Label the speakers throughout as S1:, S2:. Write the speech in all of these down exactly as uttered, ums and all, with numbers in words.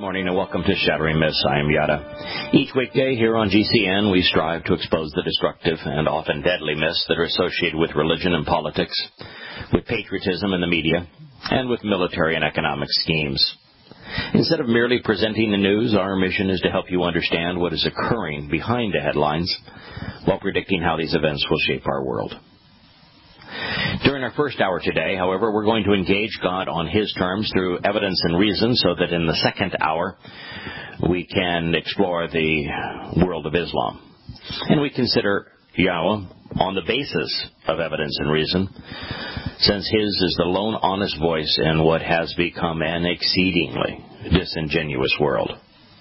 S1: morning and welcome to Shattering Myths. I am Yada. Each weekday here on G C N, we strive to expose the destructive and often deadly myths that are associated with religion and politics, with patriotism in the media, and with military and economic schemes. Instead of merely presenting the news, our mission is to help you understand what is occurring behind the headlines while predicting how these events will shape our world. During our first hour today, however, we're going to engage God on His terms through evidence and reason so that in the second hour we can explore the world of Islam. And we consider Yahweh on the basis of evidence and reason, since His is the lone honest voice in what has become an exceedingly disingenuous world.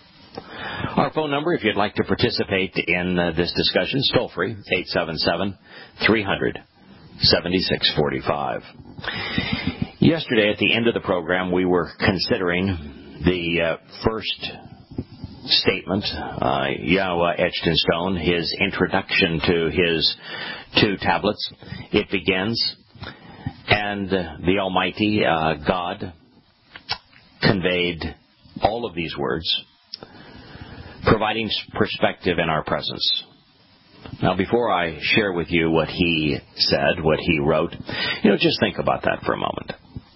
S1: Our phone number, if you'd like to participate in uh, this discussion, is toll-free, eight seven seven, three hundred, seventy-six forty-five. Yesterday, at the end of the program, we were considering the uh, first statement, uh, Yahweh etched in stone, his introduction to his two tablets. It begins, and the Almighty uh, God conveyed all of these words, providing perspective in our presence. Now, before I share with you what he said, what he wrote, you know, just think about that for a moment.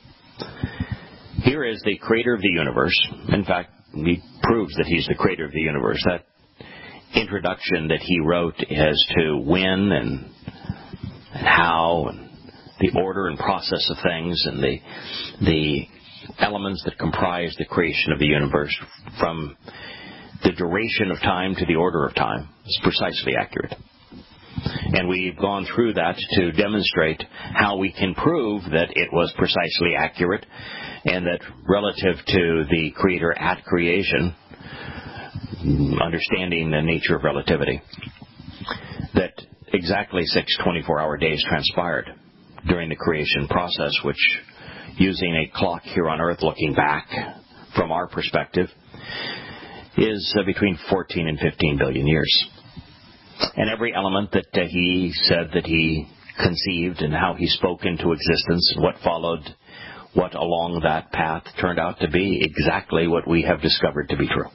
S1: Here is the creator of the universe. In fact, he proves that he's the creator of the universe. That introduction that he wrote as to when and, and how and the order and process of things and the the elements that comprise the creation of the universe, from the duration of time to the order of time, is precisely accurate. And we've gone through that to demonstrate how we can prove that it was precisely accurate, and that relative to the Creator at creation, understanding the nature of relativity, that exactly six twenty-four hour days transpired during the creation process, which, using a clock here on Earth looking back from our perspective, is uh, between fourteen and fifteen billion years. And every element that uh, he said that he conceived and how he spoke into existence and what followed, what along that path turned out to be exactly what we have discovered to be true.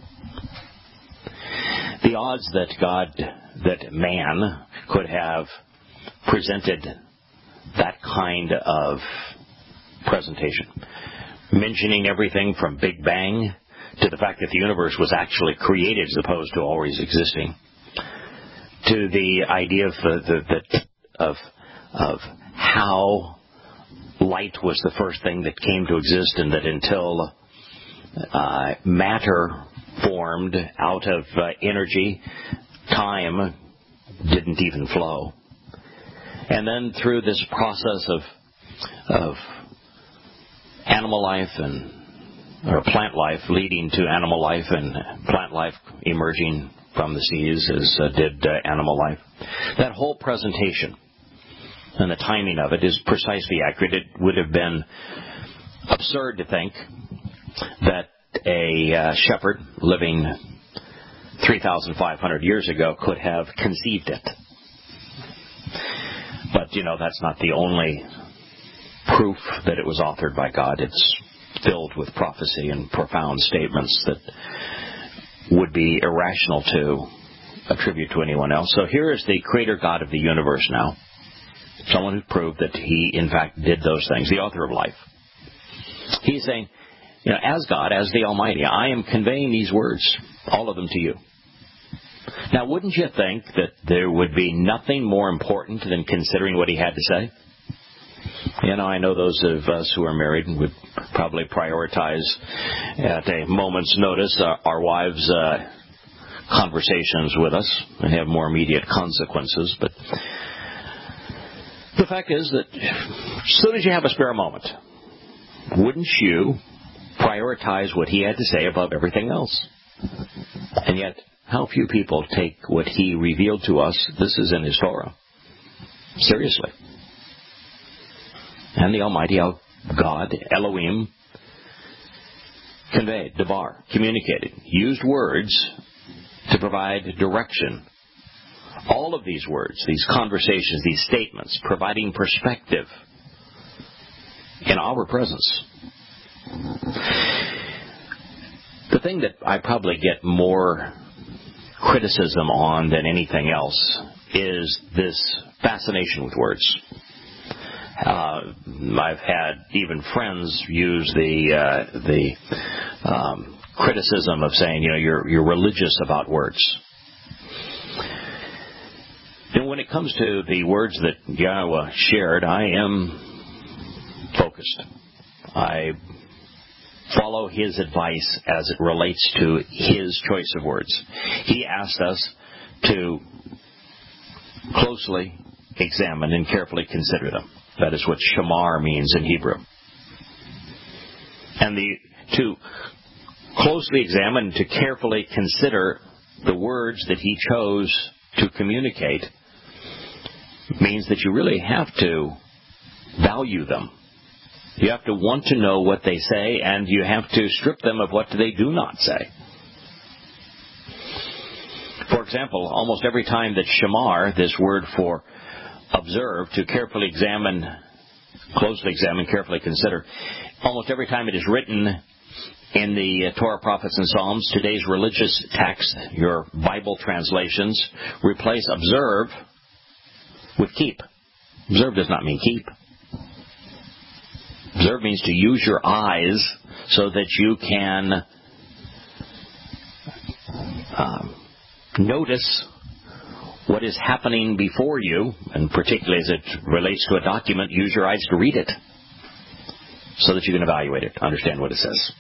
S1: The odds that God, that man could have presented that kind of presentation, mentioning everything from Big Bang to the fact that the universe was actually created as opposed to always existing, to the idea of the, the, the of of how light was the first thing that came to exist, and that until uh, matter formed out of uh, energy, time didn't even flow. And then through this process of of animal life and or plant life leading to animal life, and plant life emerging from the seas as uh, did uh, animal life. That whole presentation and the timing of it is precisely accurate. It would have been absurd to think that a uh, shepherd living three thousand five hundred years ago could have conceived it. But, you know, that's not the only proof that it was authored by God. It's filled with prophecy and profound statements that would be irrational to attribute to anyone else. So here is the creator God of the universe now, someone who proved that he, in fact, did those things, the author of life. He's saying, you know, as God, as the Almighty, I am conveying these words, all of them to you. Now, wouldn't you think that there would be nothing more important than considering what he had to say? You know, I know those of us who are married would probably prioritize at a moment's notice uh, our wives' uh, conversations with us and have more immediate consequences. But the fact is that as soon as you have a spare moment, wouldn't you prioritize what he had to say above everything else? And yet, how few people take what he revealed to us, this is in his Torah, seriously. And the Almighty God, Elohim, conveyed, Devar, communicated, used words to provide direction. All of these words, these conversations, these statements, providing perspective in our presence. The thing that I probably get more criticism on than anything else is this fascination with words. Uh, I've had even friends use the uh, the um, criticism of saying, you know, you're you're religious about words. And when it comes to the words that Yahweh shared, I am focused. I follow His advice as it relates to His choice of words. He asked us to closely examine and carefully consider them. That is what shamar means in Hebrew. And the to closely examine, to carefully consider the words that He chose to communicate means that you really have to value them. You have to want to know what they say, and you have to strip them of what they do not say. For example, almost every time that shamar, this word for observe, to carefully examine, closely examine, carefully consider, almost every time it is written in the Torah, Prophets, and Psalms, today's religious text, your Bible translations, replace observe with keep. Observe does not mean keep. Observe means to use your eyes so that you can um, notice what is happening before you, and particularly as it relates to a document, use your eyes to read it so that you can evaluate it, understand what it says.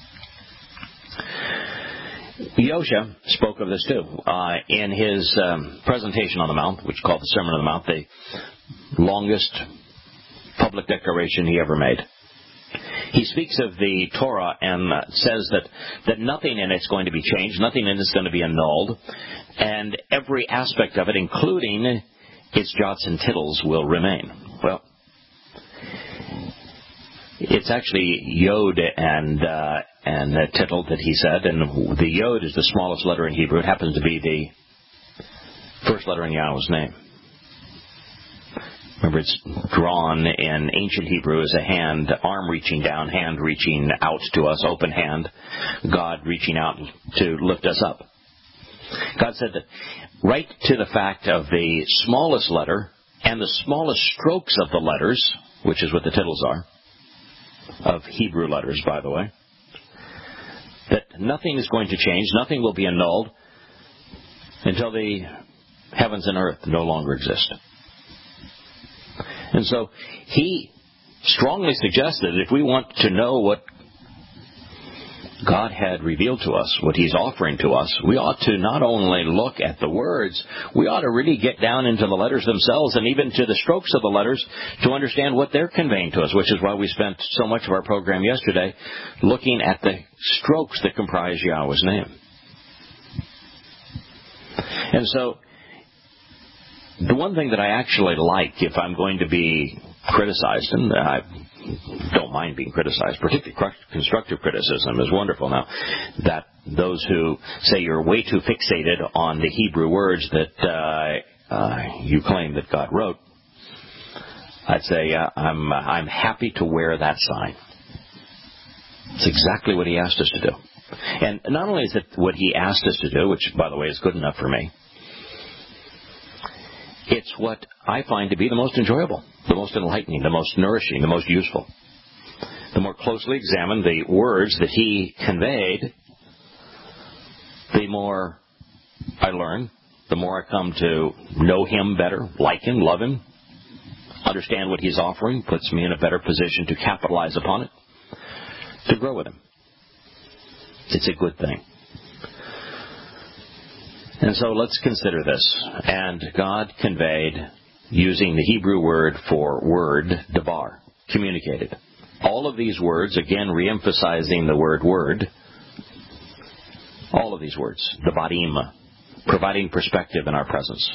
S1: Yosha spoke of this too uh, in his um, presentation on the Mount, which is called the Sermon on the Mount, the longest public declaration he ever made. He speaks of the Torah and uh, says that, that nothing in it is going to be changed, nothing in it is going to be annulled, and every aspect of it, including its jots and tittles, will remain. Well, it's actually yod and uh, and uh, tittle that he said, and the yod is the smallest letter in Hebrew. It happens to be the first letter in Yahweh's name. Remember, it's drawn in ancient Hebrew as a hand, arm reaching down, hand reaching out to us, open hand, God reaching out to lift us up. God said that right to the fact of the smallest letter and the smallest strokes of the letters, which is what the tittles are, of Hebrew letters, by the way, that nothing is going to change, nothing will be annulled until the heavens and earth no longer exist. And so he strongly suggested that if we want to know what God had revealed to us, what He's offering to us, we ought to not only look at the words, we ought to really get down into the letters themselves and even to the strokes of the letters to understand what they're conveying to us, which is why we spent so much of our program yesterday looking at the strokes that comprise Yahweh's name. And so the one thing that I actually like, if I'm going to be criticized, and I don't mind being criticized, particularly constructive criticism is wonderful. Now, that those who say you're way too fixated on the Hebrew words that uh, uh, you claim that God wrote, I'd say uh, I'm uh, I'm happy to wear that sign. It's exactly what He asked us to do. And not only is it what He asked us to do, which, by the way, is good enough for me, it's what I find to be the most enjoyable, the most enlightening, the most nourishing, the most useful. The more closely examine the words that He conveyed, the more I learn, the more I come to know Him better, like Him, love Him, understand what He's offering, puts me in a better position to capitalize upon it, to grow with Him. It's a good thing. And so let's consider this. And God conveyed, using the Hebrew word for word, dabar, communicated. All of these words, again re-emphasizing the word word, all of these words, the badim, providing perspective in our presence.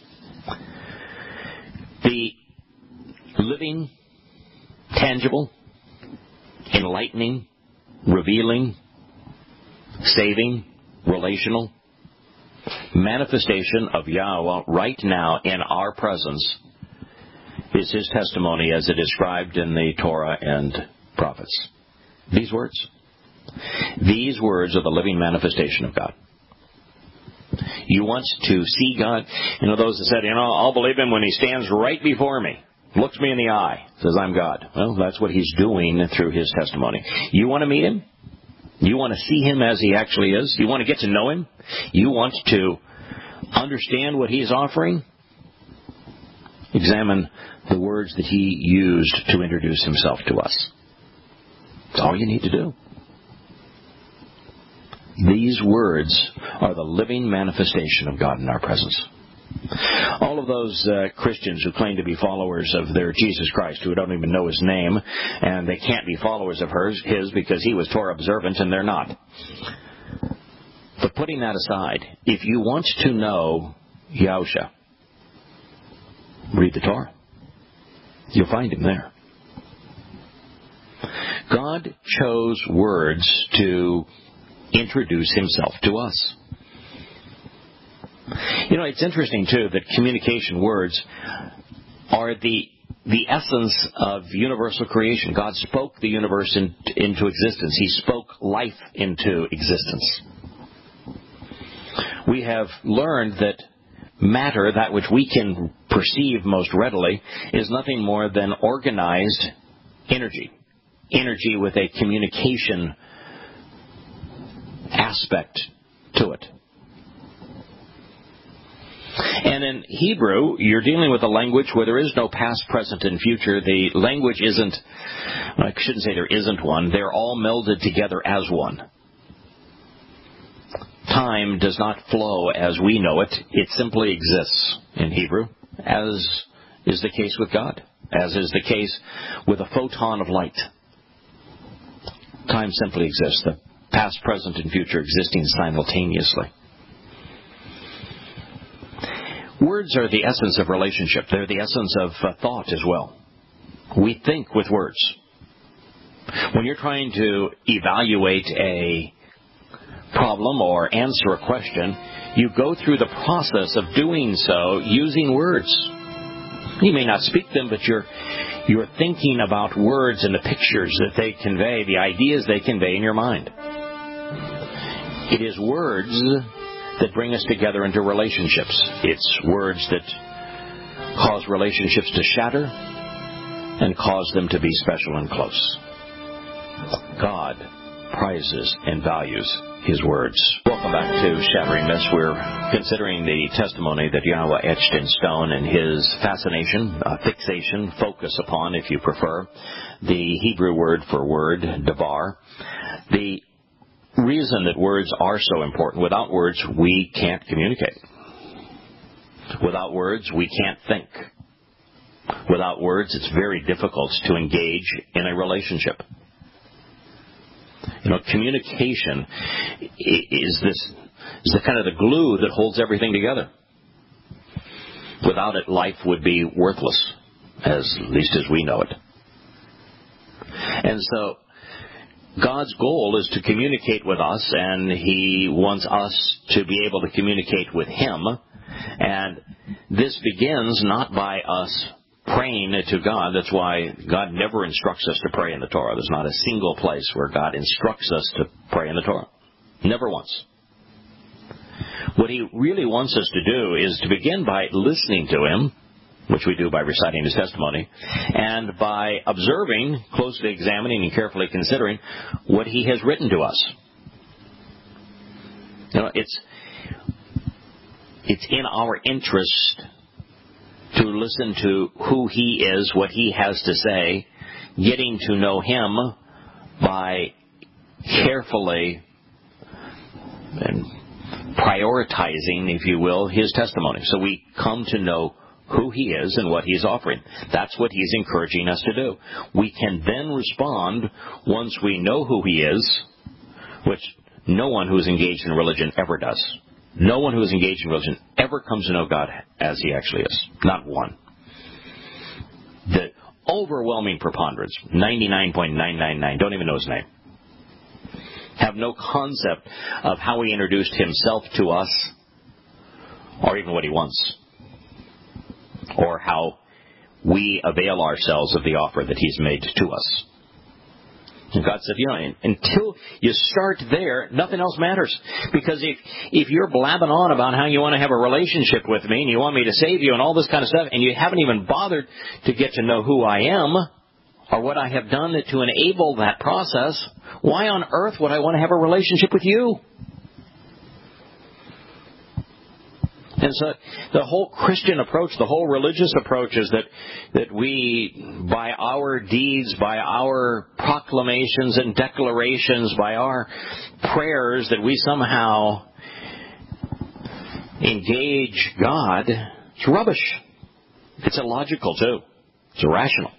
S1: The living, tangible, enlightening, revealing, saving, relational manifestation of Yahweh right now in our presence is His testimony as it is described in the Torah and prophets. These words, These words are the living manifestation of God. You want to see God? You know, those that said, you know, I'll believe him when he stands right before me, looks me in the eye, says, I'm God. Well, that's what he's doing through his testimony. You want to meet him? You want to see him as he actually is? You want to get to know him? You want to understand what he's offering? Examine the words that he used to introduce himself to us. That's all you need to do. These words are the living manifestation of God in our presence. All of those uh, Christians who claim to be followers of their Jesus Christ, who don't even know his name, and they can't be followers of hers, his because he was Torah observant and they're not. But putting that aside, if you want to know Yahusha, read the Torah. You'll find him there. God chose words to introduce himself to us. You know, it's interesting, too, that communication words are the the essence of universal creation. God spoke the universe in, into existence. He spoke life into existence. We have learned that matter, that which we can perceive most readily, is nothing more than organized energy. Energy with a communication aspect to it. And in Hebrew, you're dealing with a language where there is no past, present, and future. The language isn't, well, I shouldn't say there isn't one. They're all melded together as one. Time does not flow as we know it. It simply exists in Hebrew, as is the case with God, as is the case with a photon of light. Time simply exists. The past, present, and future existing simultaneously. Words are the essence of relationship. They're the essence of uh, thought as well. We think with words. When you're trying to evaluate a problem or answer a question, you go through the process of doing so using words. You may not speak them, but you're you're thinking about words and the pictures that they convey, the ideas they convey in your mind. It is words that bring us together into relationships. It's words that cause relationships to shatter and cause them to be special and close. God prizes and values his words. Welcome back to Shattering Myths. We're considering the testimony that Yahweh etched in stone and his fascination, uh, fixation, focus upon, if you prefer, the Hebrew word for word, davar. The reason that words are so important, without words we can't communicate. Without words we can't think. Without words it's very difficult to engage in a relationship. You know, communication is this is the kind of the glue that holds everything together. Without it, life would be worthless, as at least as we know it. And so God's goal is to communicate with us, and he wants us to be able to communicate with him. And this begins not by us praying to God. That's why God never instructs us to pray in the Torah. There's not a single place where God instructs us to pray in the Torah. Never once. What he really wants us to do is to begin by listening to him, which we do by reciting his testimony, and by observing, closely examining, and carefully considering what he has written to us. You know, it's it's in our interest to listen to who he is, what he has to say, getting to know him by carefully and prioritizing, if you will, his testimony. So we come to know who he is and what he's offering. That's what he's encouraging us to do. We can then respond once we know who he is, which no one who is engaged in religion ever does. No one who is engaged in religion ever comes to know God as he actually is. Not one. The overwhelming preponderance, ninety-nine point nine nine nine, don't even know his name. Have no concept of how he introduced himself to us, or even what he wants, or how we avail ourselves of the offer that he's made to us. And God said, you know, until you start there, nothing else matters. Because if if you're blabbing on about how you want to have a relationship with me and you want me to save you and all this kind of stuff, and you haven't even bothered to get to know who I am or what I have done to enable that process, why on earth would I want to have a relationship with you? And so the whole Christian approach, the whole religious approach is that, that we, by our deeds, by our proclamations and declarations, by our prayers, that we somehow engage God. It's rubbish. It's illogical, too. It's irrational.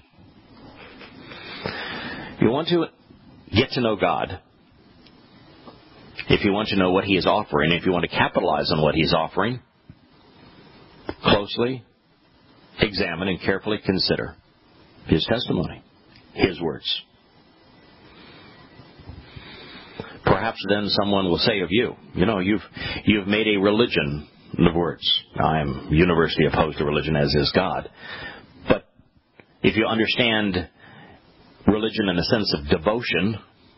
S1: You want to get to know God, if you want to know what He is offering, if you want to capitalize on what He's offering, closely examine and carefully consider His testimony, His words. Perhaps then someone will say of you, you know, you've you've made a religion of words. I am universally opposed to religion, as is God. But if you understand religion in a sense of devotion,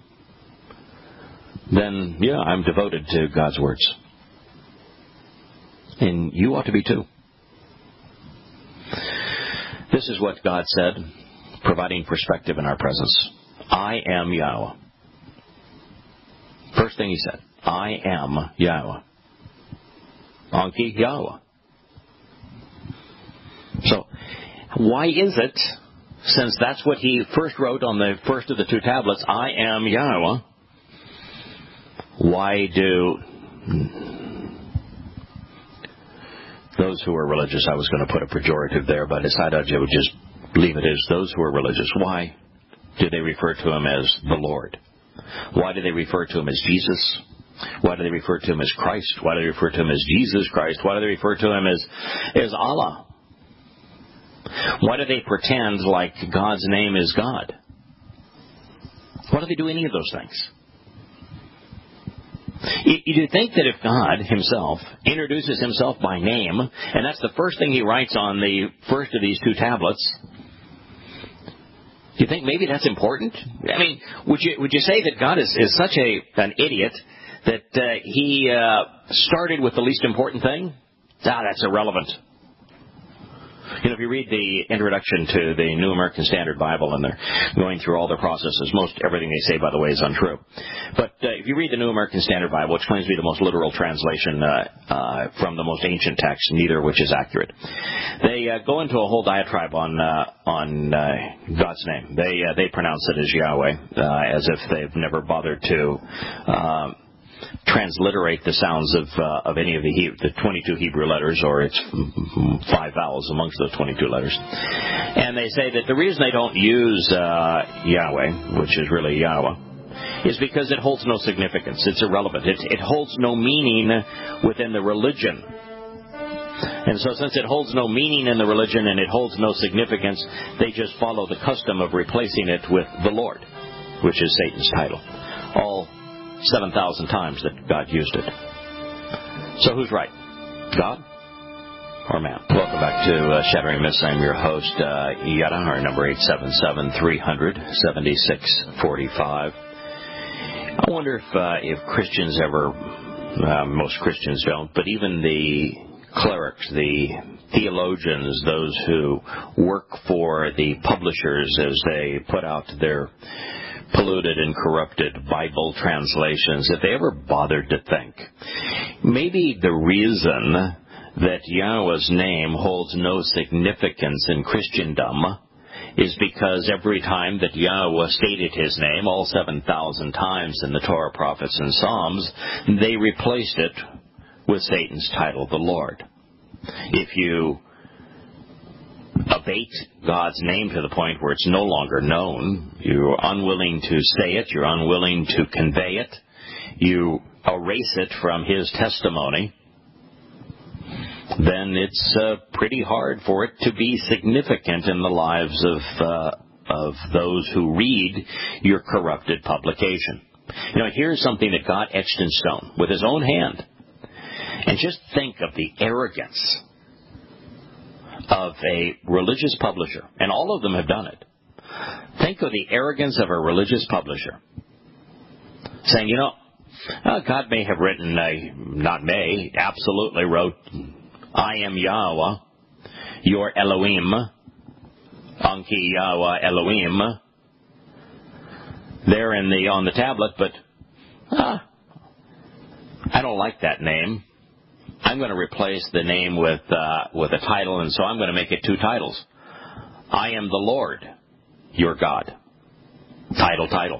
S1: then, yeah, I'm devoted to God's words. And you ought to be too. This is what God said, providing perspective in our presence. I am Yahweh. First thing He said, I am Yahweh. Anki Yahweh. So, why is it, since that's what He first wrote on the first of the two tablets, I am Yahweh, why do those who are religious, I was going to put a pejorative there, but I decided I would just leave it as those who are religious. Why do they refer to Him as the Lord? Why do they refer to Him as Jesus? Why do they refer to Him as Christ? Why do they refer to Him as Jesus Christ? Why do they refer to Him as, as Allah? Why do they pretend like God's name is God? Why do they do any of those things? You think that if God Himself introduces Himself by name, and that's the first thing He writes on the first of these two tablets, do you think maybe that's important? I mean, would you would you say that God is, is such a an idiot that uh, He uh, started with the least important thing? Ah, that's irrelevant. You know, if you read the introduction to the New American Standard Bible, and they're going through all their processes, most everything they say, by the way, is untrue. But uh, if you read the New American Standard Bible, which claims to be the most literal translation uh, uh, from the most ancient text, neither of which is accurate, they uh, go into a whole diatribe on uh, on uh, God's name. They uh, they pronounce it as Yahweh, uh, as if they've never bothered to Uh, transliterate the sounds of uh, of any of the he- the twenty-two Hebrew letters, or its five vowels amongst those twenty-two letters. And they say that the reason they don't use uh, Yahweh, which is really Yahweh, is because it holds no significance. It's irrelevant. It, it holds no meaning within the religion. And so since it holds no meaning in the religion and it holds no significance, they just follow the custom of replacing it with the Lord, which is Satan's title. All seven thousand times that God used it. So who's right? God or man? Welcome back to uh, Shattering Myths. I'm your host, uh, Yada. Our number eight seven seven, three hundred, seventy-six forty-five. I wonder if uh, if Christians ever, uh, most Christians don't, but even the clerics, the theologians, those who work for the publishers as they put out their polluted and corrupted Bible translations, if they ever bothered to think, maybe the reason that Yahweh's name holds no significance in Christendom is because every time that Yahweh stated His name, all seven thousand times in the Torah, prophets, and Psalms, they replaced it with Satan's title, the Lord. If you abate God's name to the point where it's no longer known, you're unwilling to say it, you're unwilling to convey it, you erase it from His testimony, then it's uh, pretty hard for it to be significant in the lives of uh, of those who read your corrupted publication. You know, here's something that God etched in stone with His own hand. And just think of the arrogance of a religious publisher, and all of them have done it, Think of the arrogance of a religious publisher saying, you know, uh, God may have written, uh, not may, absolutely wrote, I am Yahweh, your Elohim, Anki Yahweh Elohim, there in the on the tablet, but uh, I don't like that name. I'm going to replace the name with uh, with a title, and so I'm going to make it two titles. I am the Lord, your God. Title, title.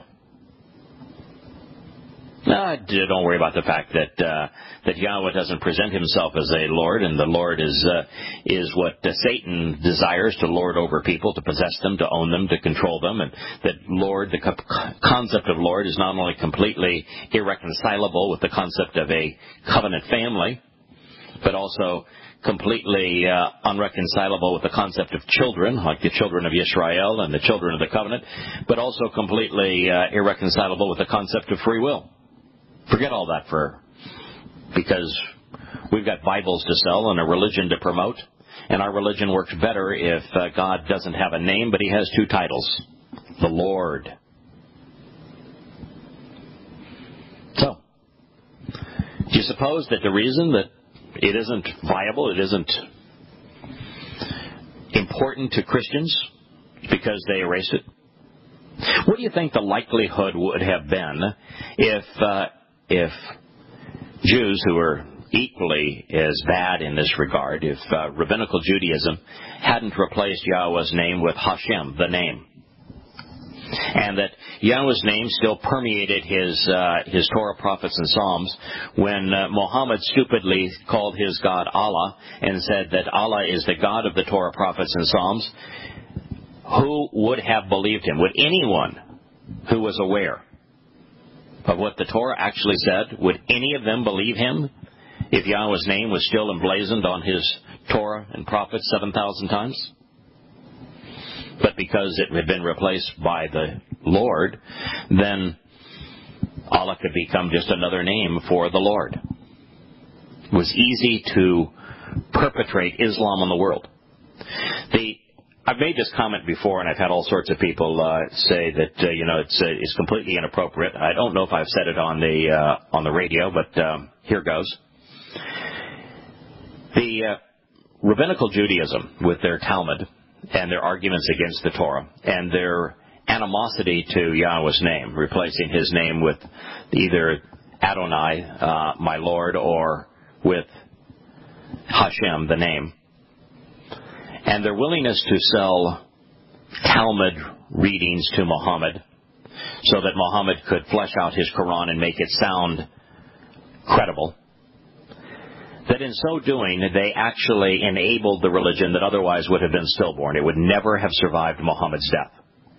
S1: Uh, don't worry about the fact that uh, that Yahweh doesn't present himself as a Lord, and the Lord is uh, is what uh, Satan desires, to lord over people, to possess them, to own them, to control them, and that Lord, the co- concept of Lord is not only completely irreconcilable with the concept of a covenant family, but also completely uh, unreconcilable with the concept of children, like the children of Israel and the children of the covenant, but also completely uh, irreconcilable with the concept of free will. Forget all that for, because we've got Bibles to sell and a religion to promote, and our religion works better if uh, God doesn't have a name, but he has two titles. The Lord. So, do you suppose that the reason that it isn't viable, it isn't important to Christians because they erased it? What do you think the likelihood would have been if uh, if Jews who were equally as bad in this regard, if uh, rabbinical Judaism hadn't replaced Yahweh's name with Hashem, the name, and that Yahweh's name still permeated his uh, his Torah, prophets, and Psalms, when uh, Muhammad stupidly called his God Allah and said that Allah is the God of the Torah, prophets, and Psalms? Who would have believed him? Would anyone who was aware of what the Torah actually said, would any of them believe him if Yahweh's name was still emblazoned on his Torah and prophets seven thousand times? But because it had been replaced by the Lord, then Allah could become just another name for the Lord. It was easy to perpetrate Islam on the world. The I've made this comment before, and I've had all sorts of people uh, say that uh, you know it's uh, it's completely inappropriate. I don't know if I've said it on the uh, on the radio, but um, here goes. The uh, rabbinical Judaism, with their Talmud and their arguments against the Torah and their animosity to Yahweh's name, replacing his name with either Adonai, uh, my Lord, or with Hashem, the name, and their willingness to sell Talmud readings to Muhammad so that Muhammad could flesh out his Quran and make it sound credible, that in so doing, they actually enabled the religion that otherwise would have been stillborn. It would never have survived Muhammad's death.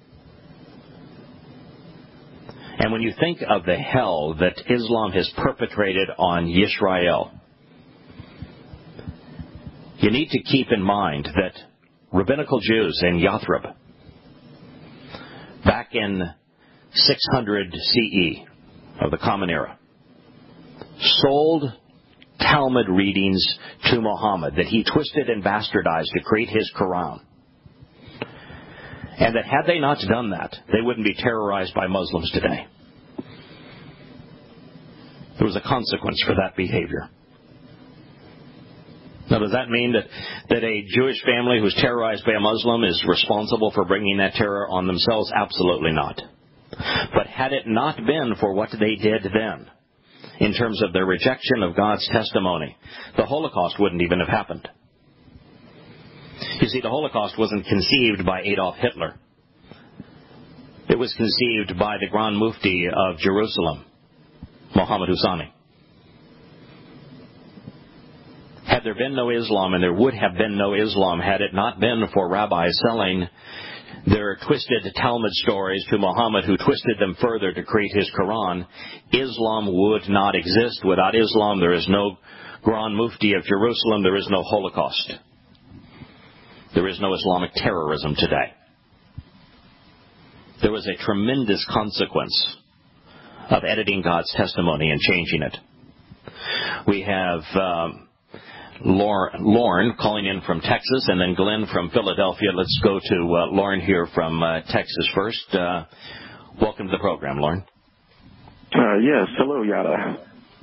S1: And when you think of the hell that Islam has perpetrated on Yisrael, you need to keep in mind that rabbinical Jews in Yathrib, back in six hundred C E of the Common Era, sold Talmud readings to Muhammad that he twisted and bastardized to create his Quran. And that had they not done that, they wouldn't be terrorized by Muslims today. There was a consequence for that behavior. Now, does that mean that, that a Jewish family who's terrorized by a Muslim is responsible for bringing that terror on themselves? Absolutely not. But had it not been for what they did then, in terms of their rejection of God's testimony, the Holocaust wouldn't even have happened. You see, the Holocaust wasn't conceived by Adolf Hitler. It was conceived by the Grand Mufti of Jerusalem, Mohammed Husseini. Had there been no Islam, and there would have been no Islam had it not been for rabbis selling their twisted Talmud stories to Muhammad, who twisted them further to create his Quran, Islam would not exist. Without Islam, there is no Grand Mufti of Jerusalem. There is no Holocaust. There is no Islamic terrorism today. There was a tremendous consequence of editing God's testimony and changing it. We have um, Lorne calling in from Texas, and then Glenn from Philadelphia. Let's go to uh, Lorne here from uh, Texas first. Uh, welcome to the program, Lorne.
S2: Uh, yes, hello, Yada.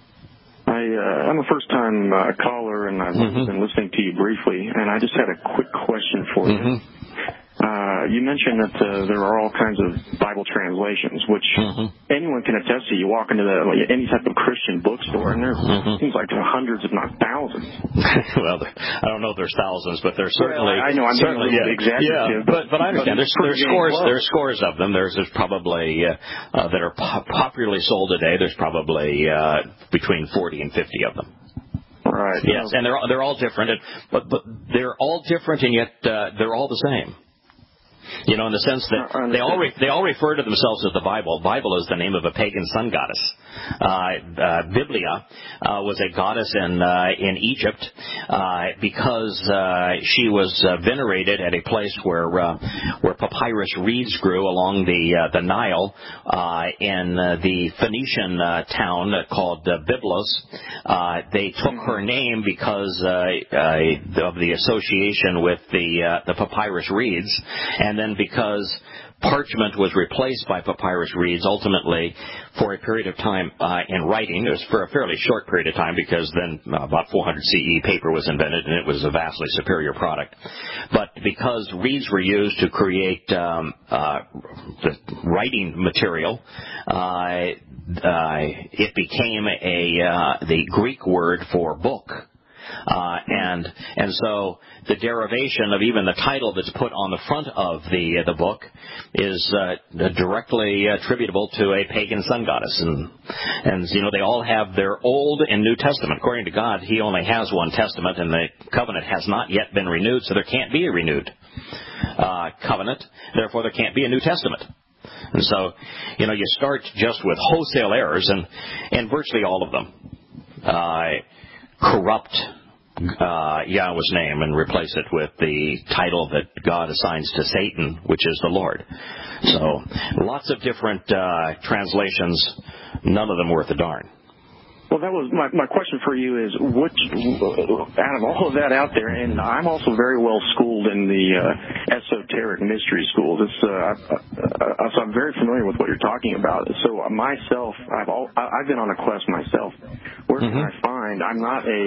S2: I, uh, I'm a first-time uh, caller, and I've mm-hmm. been listening to you briefly, and I just had a quick question for you. Mm-hmm. Uh, you mentioned that uh, there are all kinds of Bible translations, which mm-hmm. anyone can attest to. You walk into the, like, any type of Christian bookstore, and there mm-hmm. seems like there are hundreds, if not thousands.
S1: Well, I don't know if there's thousands, but there's certainly.
S2: Well, I know I'm
S1: certainly,
S2: being a little
S1: yeah,
S2: exaggerative,
S1: yeah, but, but I understand. There's, there's scores.
S2: Close.
S1: There's scores of them. There's, there's probably uh, uh, that are po- popularly sold today. There's probably uh, between forty and fifty of them.
S2: Right.
S1: Yes, and they're they're all different, but but they're all different, and yet uh, they're all the same. You know, in the sense that they all re- they all refer to themselves as the Bible. Bible is the name of a pagan sun goddess. Uh, uh, Biblia uh, was a goddess in uh, in Egypt uh, because uh, she was uh, venerated at a place where uh, where papyrus reeds grew along the uh, the Nile uh, in uh, the Phoenician uh, town called uh, Byblos. Uh, they took her name because uh, uh, of the association with the uh, the papyrus reeds, and then because parchment was replaced by papyrus reeds ultimately for a period of time uh, in writing. It was for a fairly short period of time because then uh, about four hundred C E paper was invented, and it was a vastly superior product. But because reeds were used to create um, uh, the writing material, uh, uh, it became a uh, the Greek word for book. Uh, and and so the derivation of even the title that's put on the front of the uh, the book is uh, directly attributable to a pagan sun goddess, and and you know they all have their Old and New Testament. According to God, He only has one Testament, and the covenant has not yet been renewed, so there can't be a renewed uh, covenant. Therefore, there can't be a New Testament. And so, you know, you start just with wholesale errors, and and virtually all of them uh, corrupt Uh, Yahweh's name and replace it with the title that God assigns to Satan, which is the Lord. So lots of different uh, translations, none of them worth a darn.
S2: Well, that was my, my question for you is, which, out of all of that out there, and I'm also very well schooled in the uh, esoteric mystery schools, it's, uh, uh, uh, so I'm very familiar with what you're talking about. So myself, I've all, I've been on a quest myself. Where mm-hmm. can I find, I'm not a,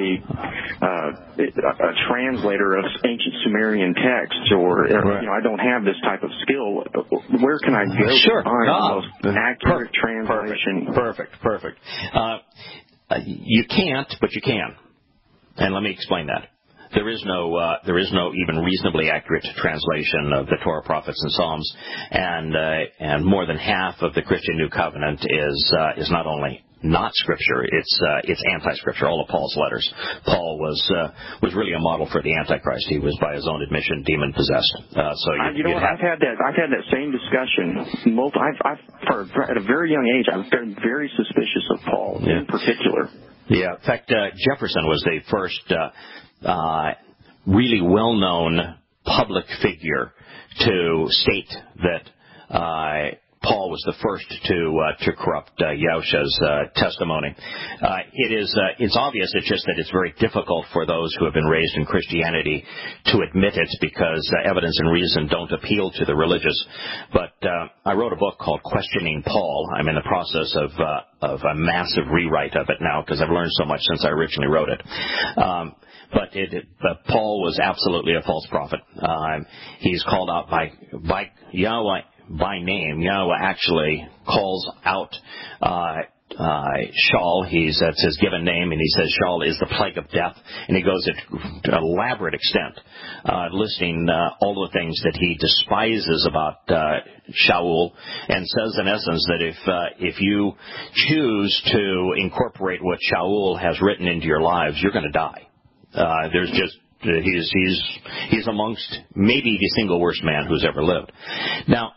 S2: uh, a translator of ancient Sumerian texts, or, right. you know, I don't have this type of skill. Where can I go
S1: sure.
S2: to find
S1: oh.
S2: the most accurate
S1: perfect.
S2: translation?
S1: Perfect, perfect. perfect. Uh, Uh, you can't, but you can. And let me explain that. There is no, uh, there is no even reasonably accurate translation of the Torah, Prophets, and Psalms, and uh, and more than half of the Christian New Covenant is uh, is not only not Scripture, it's uh, it's anti-Scripture. All of Paul's letters. Paul was uh, was really a model for the Antichrist. He was, by his own admission, demon possessed. Uh, so you,
S2: I, you know what?
S1: have,
S2: I've had that. I've had that same discussion. Multi, I've, I've for, at a very young age, I've been very suspicious of Paul yeah. in particular.
S1: Yeah. In fact, uh, Jefferson was the first uh, uh, really well-known public figure to state that Uh, Paul was the first to uh, to corrupt uh, Yahusha's uh, testimony. Uh, it is uh, it's obvious. It's just that it's very difficult for those who have been raised in Christianity to admit it because uh, evidence and reason don't appeal to the religious. But uh, I wrote a book called Questioning Paul. I'm in the process of uh, of a massive rewrite of it now because I've learned so much since I originally wrote it. Um, But, it, it, but Paul was absolutely a false prophet. Uh, he's called out by by Yahweh by name. Yahweh actually calls out uh, uh, Shaul. He's that's his given name, and he says Shaul is the plague of death. And he goes to an elaborate extent, uh, listing uh, all the things that he despises about uh, Shaul, and says in essence that if uh, if you choose to incorporate what Shaul has written into your lives, you're going to die. Uh, there's just, uh, he's, he's, he's amongst maybe the single worst man who's ever lived. Now,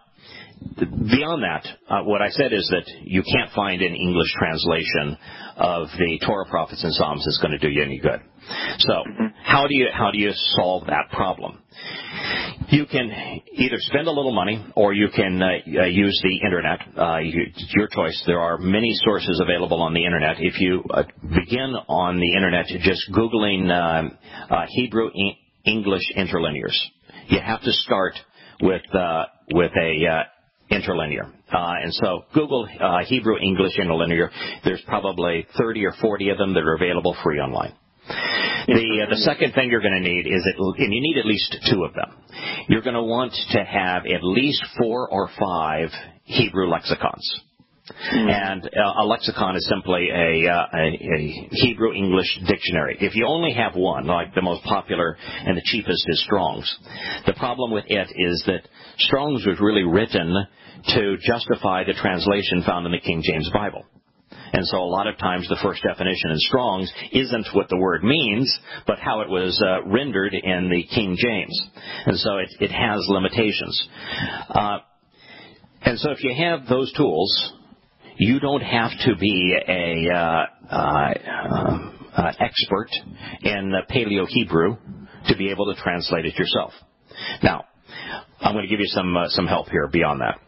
S1: beyond that, uh, what I said is that you can't find an English translation of the Torah, Prophets, and Psalms that's going to do you any good. So, how do you, how do you solve that problem? You can either spend a little money or you can uh, uh, use the Internet. Uh, you, it's your choice. There are many sources available on the Internet. If you uh, begin on the Internet just Googling uh, uh, Hebrew e- English interlinears, you have to start with uh, with a uh, interlinear. Uh, and so Google uh, Hebrew English interlinear. There's probably thirty or forty of them that are available free online. The, uh, the second thing you're going to need is, it, and you need at least two of them. You're going to want to have at least four or five Hebrew lexicons. Mm-hmm. And uh, a lexicon is simply a, uh, a, a Hebrew English dictionary. If you only have one, like the most popular and the cheapest is Strong's, the problem with it is that Strong's was really written to justify the translation found in the King James Bible. And so a lot of times the first definition in Strong's isn't what the word means, but how it was uh, rendered in the King James. And so it, it has limitations. Uh, and so if you have those tools, you don't have to be a uh, uh, uh, expert in Paleo-Hebrew to be able to translate it yourself. Now, I'm going to give you some uh, some help here beyond that.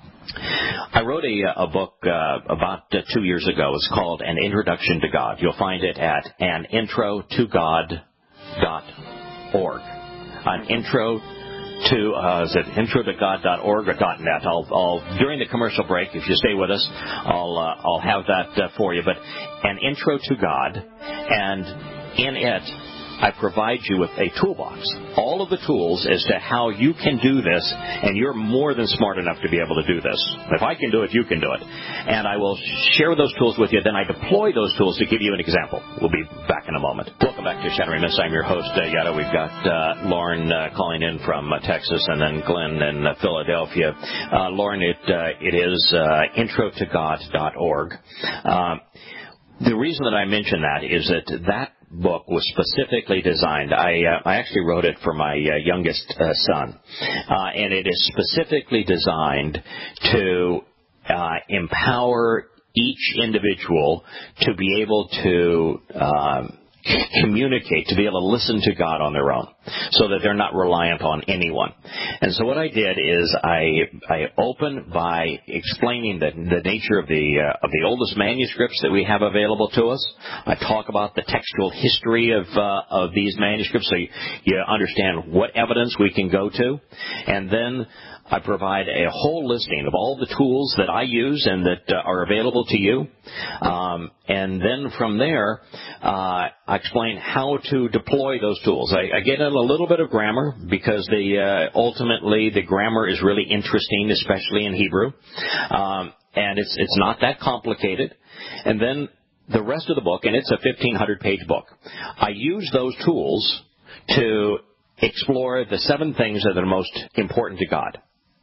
S1: I wrote a, a book uh, about uh, two years ago. It's called An Introduction to God. You'll find it at an intro to god dot org. An intro to, uh, is it intro to god dot org or .net? I'll, I'll, during the commercial break, if you stay with us, I'll, uh, I'll have that uh, for you. But An Intro to God, and in it, I provide you with a toolbox, all of the tools as to how you can do this, and you're more than smart enough to be able to do this. If I can do it, you can do it. And I will share those tools with you, then I deploy those tools to give you an example. We'll be back in a moment. Welcome back to Shattering Myths. I'm your host, uh, Yada. We've got uh, Lauren uh, calling in from uh, Texas, and then Glenn in uh, Philadelphia. Uh, Lauren, it, uh, it is uh, intro to god dot org. Uh, the reason that I mention that is that that book was specifically designed. I, uh, I actually wrote it for my uh, youngest uh, son, uh, and it is specifically designed to uh, empower each individual to be able to um, communicate, to be able to listen to God on their own, so that they're not reliant on anyone. And so what I did is I I opened by explaining the the nature of the uh, of the oldest manuscripts that we have available to us. I talk about the textual history of uh, of these manuscripts, so you, you understand what evidence we can go to, and then I provide a whole listing of all the tools that I use and that uh, are available to you. Um, and then from there, uh, I explain how to deploy those tools. I, I get in a little bit of grammar because the uh, ultimately the grammar is really interesting, especially in Hebrew. Um, and it's it's not that complicated. And then the rest of the book, and it's a fifteen hundred page book, I use those tools to explore the seven things that are most important to God.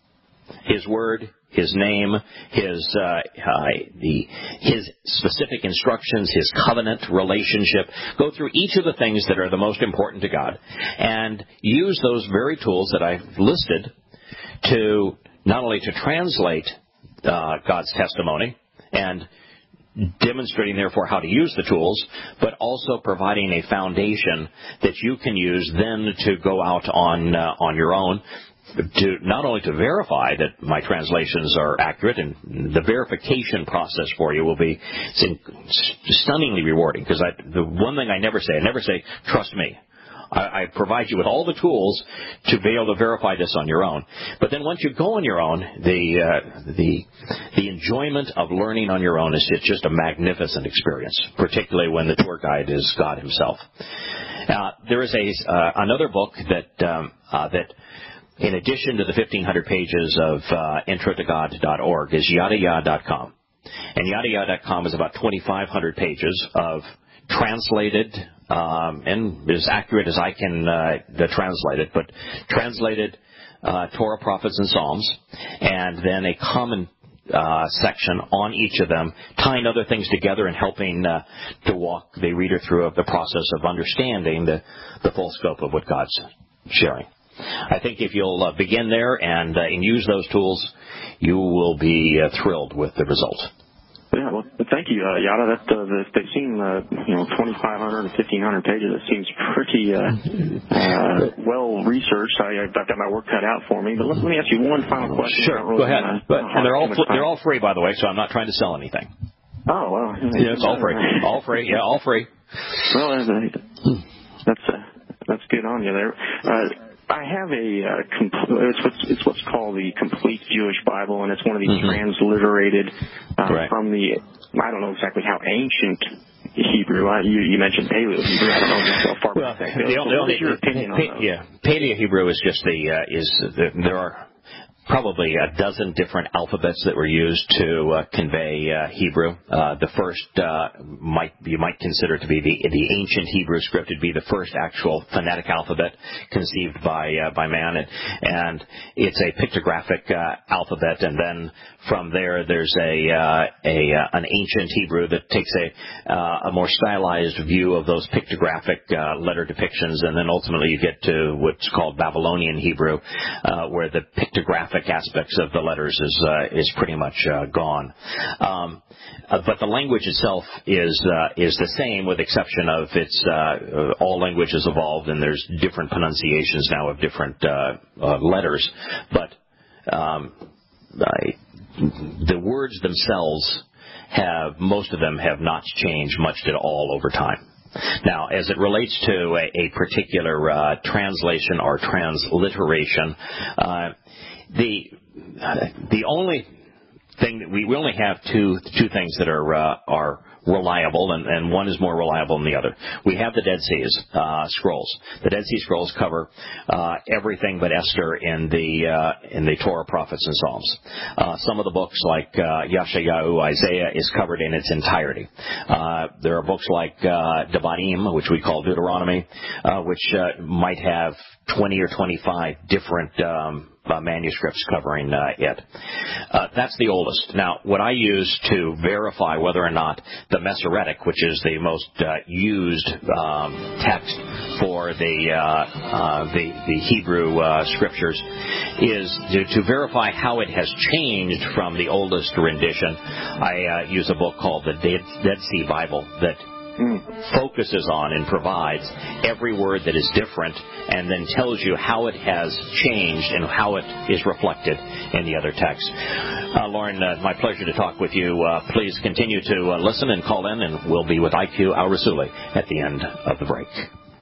S1: His word, His name, His uh, uh, the His specific instructions, His covenant relationship. Go through each of the things that are the most important to God, and use those very tools that I've listed to not only to translate uh, God's testimony and demonstrating, therefore, how to use the tools, but also providing a foundation that you can use then to go out on uh, on your own, to not only to verify that my translations are accurate, and the verification process for you will be stunningly rewarding, because I, the one thing I never say, I never say, trust me. I, I provide you with all the tools to be able to verify this on your own. But then once you go on your own, the uh, the the enjoyment of learning on your own is it's just a magnificent experience, particularly when the tour guide is God Himself. Uh, there is a uh, another book that um, uh, that. in addition to the fifteen hundred pages of uh, intro to god dot org, is yada yada dot com. And yada yada dot com is about twenty-five hundred pages of translated, um, and as accurate as I can uh, translate it, but translated uh, Torah, Prophets, and Psalms, and then a common uh, section on each of them, tying other things together and helping uh, to walk the reader through the process of understanding the, the full scope of what God's sharing. I think if you'll uh, begin there and, uh, and use those tools, you will be uh, thrilled with the result.
S2: Yeah, well, thank you, uh, Yada. That uh, the, they seem, uh, you know, twenty-five hundred and fifteen hundred pages. It seems pretty uh, uh, well researched. I, I've got my work cut out for me. But let, let me ask you one final question.
S1: Sure,
S2: really
S1: go ahead.
S2: Wanna,
S1: but,
S2: uh,
S1: and they're all fl- they're all free, by the way. So I'm not trying to sell anything.
S2: Oh well,
S1: yeah, it's all free. All free. Yeah, all free.
S2: Well, that's uh, that's good on you there. Uh, I have a uh, compl- it's what's it's what's called the Complete Jewish Bible, and it's one of these mm-hmm. transliterated uh, right. from the I don't know exactly how ancient Hebrew. Uh, you, you mentioned Paleo Hebrew. I don't know how far
S1: well,
S2: back that goes.
S1: So
S2: what is your opinion
S1: pa-
S2: on those?
S1: Yeah, Paleo Hebrew is just the uh, is the, there are probably a dozen different alphabets that were used to uh, convey uh, Hebrew. Uh, the first uh, might you might consider to be the the ancient Hebrew script. It'd be the first actual phonetic alphabet conceived by uh, by man, and, and it's a pictographic uh, alphabet. And then from there, there's a uh, a uh, an ancient Hebrew that takes a uh, a more stylized view of those pictographic uh, letter depictions, and then ultimately you get to what's called Babylonian Hebrew, uh, where the pictographic aspects of the letters is uh, is pretty much uh, gone, um, uh, but the language itself is uh, is the same, with exception of it's uh, all languages evolved, and there's different pronunciations now of different uh, uh, letters, but um, I, the words themselves have most of them have not changed much at all over time. Now, as it relates to a, a particular uh, translation or transliteration, uh, The the only thing that we, we only have two two things that are uh, are reliable, and, and one is more reliable than the other. We have the Dead Sea uh, Scrolls. The Dead Sea Scrolls cover uh, everything but Esther in the uh, in the Torah, Prophets, and Psalms. Uh, some of the books, like uh, Yeshayahu, Isaiah, is covered in its entirety. Uh, there are books like uh, Devarim, which we call Deuteronomy, uh, which uh, might have twenty or twenty-five different um, uh, manuscripts covering uh, it. Uh, that's the oldest. Now, what I use to verify whether or not the Masoretic, which is the most uh, used um, text for the uh, uh, the, the Hebrew uh, scriptures, is to, to verify how it has changed from the oldest rendition. I uh, use a book called the Dead, Dead Sea Bible that focuses on and provides every word that is different, and then tells you how it has changed and how it is reflected in the other texts. Uh, Lauren, uh, my pleasure to talk with you. Uh, please continue to uh, listen and call in, and we'll be with I Q Al Rassouli at the end of the break.